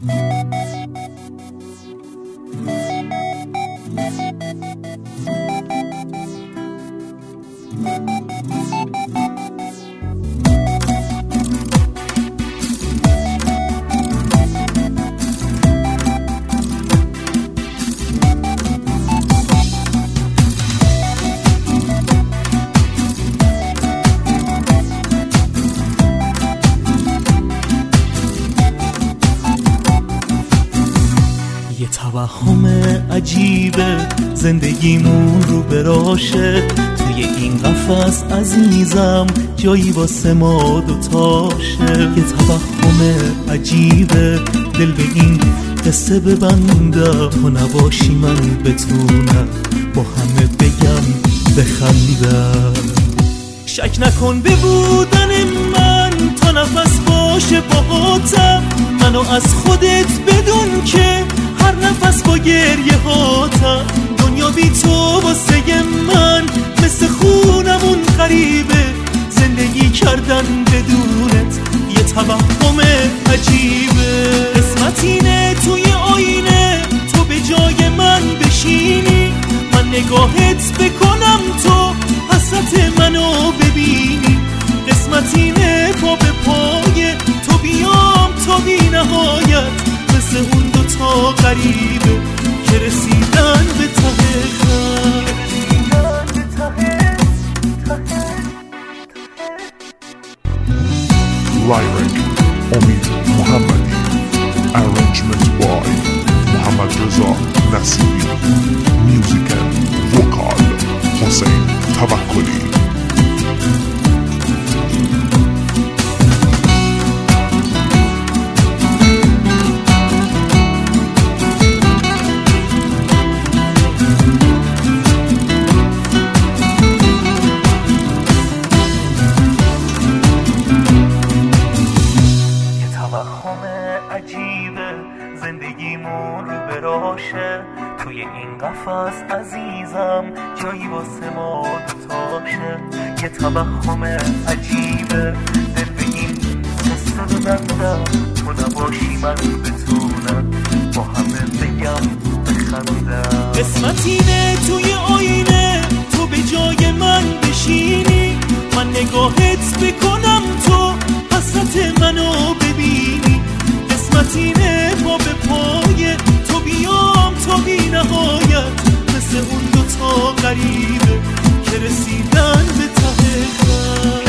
توهم عجیبه زندگیمون رو براشه، توی این قفس عزیزم جایی واسه ما دوتاشه. یه توهم عجیبه دل به این قصه ببنده، تو نباشی من بتونم با همه بگم بخنده. شک نکن به بودن من تا نفس باشه باهاتم، منو از خودت بدون که هر نفس با گریه هاتم. دنیا بی تو واسه من مثل خونمون غریبه، زندگی کردن بدونت یه توهم عجیبه. قسمت اینه توی آینه تو به جای من بشینی، من نگاهت بکنم تو حسرت منو ببینی. قسمت اینه پا به پای تو بیام تا بی نهایت، مثل اون دوتا غریبه که رسیدن به ته خط. Lyric Omid Mohammadi, arrangement by Mohammad Reza Nasibi, music and vocal Hossein Tawakkoli. عجیبه زندگیمون رو براشه، توی این قفس عزیزم جایی واسه ما دوتاشه. یه توهم عجیبه دل به این قصه ببندم، تو نباشی من بتونم با همه بگم بخندم. قسمت اینه توی آینه تو به جای من بشینی، من نگاهت بکنم تو حسرت منو ببینی. قسمت اینه پا به پای تو بیام تا بی نهایت، مثل اون دوتا غریبه که رسیدن به ته خط.